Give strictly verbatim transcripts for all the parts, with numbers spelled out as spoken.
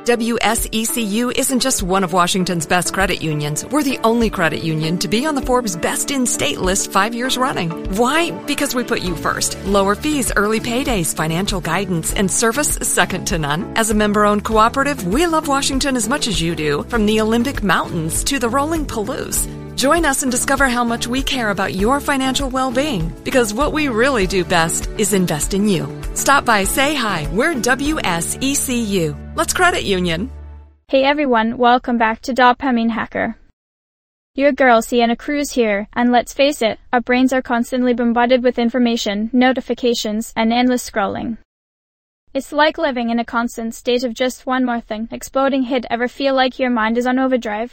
W S E C U isn't just one of Washington's best credit unions. We're the only credit union to be on the Forbes Best in State list five years running. Why? Because we put you first. Lower fees, early paydays, financial guidance, and service second to none. As a member-owned cooperative, we love Washington as much as you do, from the Olympic Mountains to the rolling Palouse. Join us and discover how much we care about your financial well-being, because what we really do best is invest in you. Stop by, say hi. We're W S E C U. Let's credit union. Hey everyone, welcome back to Dopamine Hacker. Your girl Sienna Cruz here, and let's face it, our brains are constantly bombarded with information, notifications, and endless scrolling. It's like living in a constant state of just one more thing exploding hit. Ever feel like your mind is on overdrive?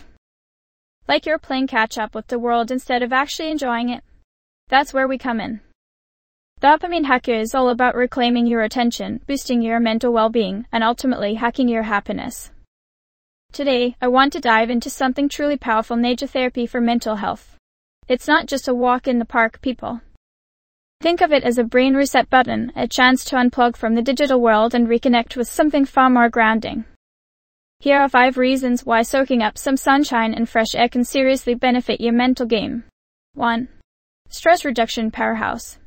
Like you're playing catch-up with the world instead of actually enjoying it? That's where we come in. Dopamine Hacker is all about reclaiming your attention, boosting your mental well-being, and ultimately hacking your happiness. Today, I want to dive into something truly powerful: nature therapy for mental health. It's not just a walk in the park, people. Think of it as a brain reset button, a chance to unplug from the digital world and reconnect with something far more grounding. Here are five reasons why soaking up some sunshine and fresh air can seriously benefit your mental game. one. Stress reduction powerhouse.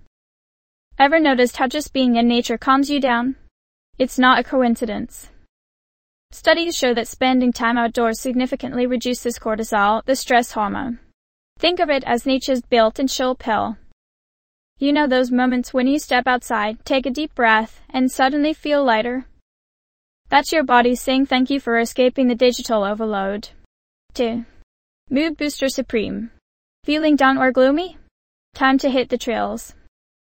Ever noticed how just being in nature calms you down? It's not a coincidence. Studies show that spending time outdoors significantly reduces cortisol, the stress hormone. Think of it as nature's built-in chill pill. You know those moments when you step outside, take a deep breath, and suddenly feel lighter? That's your body saying thank you for escaping the digital overload. two. Mood booster supreme. Feeling down or gloomy? Time to hit the trails.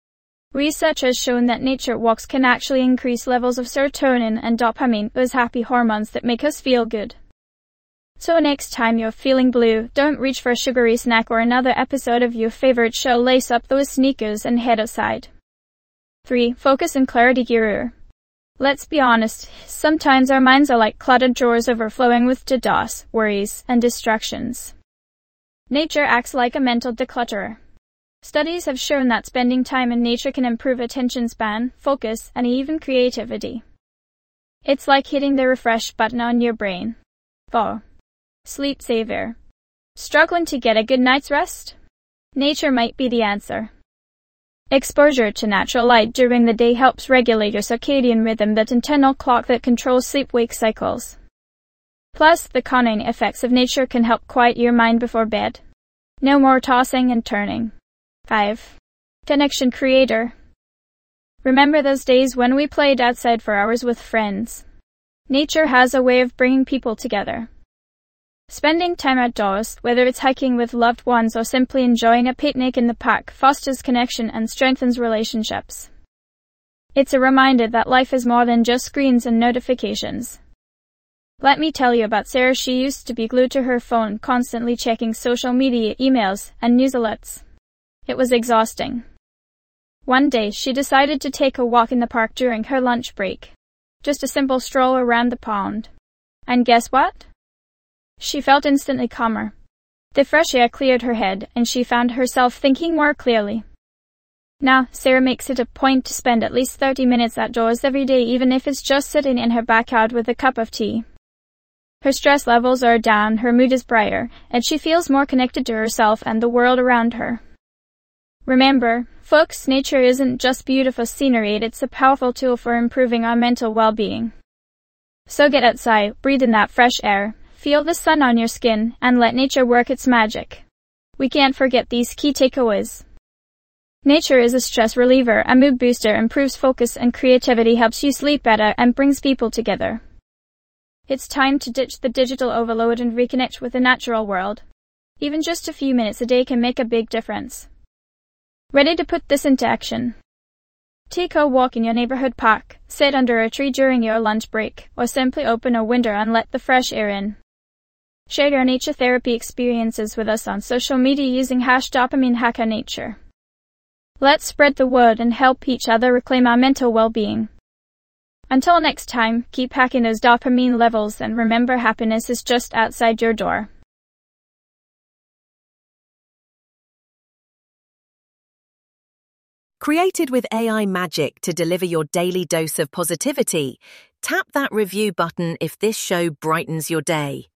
Research has shown that nature walks can actually increase levels of serotonin and dopamine, those happy hormones that make us feel good. So next time you're feeling blue, don't reach for a sugary snack or another episode of your favorite show. Lace up those sneakers and head outside. three. Focus and clarity guru. Let's be honest, sometimes our minds are like cluttered drawers overflowing with to-dos, worries, and distractions. Nature acts like a mental declutterer. Studies have shown that spending time in nature can improve attention span, focus, and even creativity. It's like hitting the refresh button on your brain. four. Sleep saver. Struggling to get a good night's rest? Nature might be the answer. Exposure to natural light during the day helps regulate your circadian rhythm, that internal clock that controls sleep-wake cycles. Plus, the calming effects of nature can help quiet your mind before bed. No more tossing and turning. five. Connection creator. Remember those days when we played outside for hours with friends? Nature has a way of bringing people together. Spending time outdoors, whether it's hiking with loved ones or simply enjoying a picnic in the park, fosters connection and strengthens relationships. It's a reminder that life is more than just screens and notifications. Let me tell you about Sarah. She used to be glued to her phone, constantly checking social media, emails, and news alerts. It was exhausting. One day, she decided to take a walk in the park during her lunch break. Just a simple stroll around the pond. And guess what? She felt instantly calmer. The fresh air cleared her head, and she found herself thinking more clearly. Now, Sarah makes it a point to spend at least thirty minutes outdoors every day, even if it's just sitting in her backyard with a cup of tea. Her stress levels are down, her mood is brighter, and she feels more connected to herself and the world around her. Remember, folks, nature isn't just beautiful scenery, it's a powerful tool for improving our mental well-being. So get outside, breathe in that fresh air, feel the sun on your skin, and let nature work its magic. We can't forget these key takeaways. Nature is a stress reliever, a mood booster, improves focus and creativity, helps you sleep better, and brings people together. It's time to ditch the digital overload and reconnect with the natural world. Even just a few minutes a day can make a big difference. Ready to put this into action? Take a walk in your neighborhood park, sit under a tree during your lunch break, or simply open a window and let the fresh air in. Share your nature therapy experiences with us on social media using hash Dopamine Hacker Nature. Let's spread the word and help each other reclaim our mental well-being. Until next time, keep hacking those dopamine levels, and remember, happiness is just outside your door. Created with A I magic to deliver your daily dose of positivity, Tap that review button if this show brightens your day.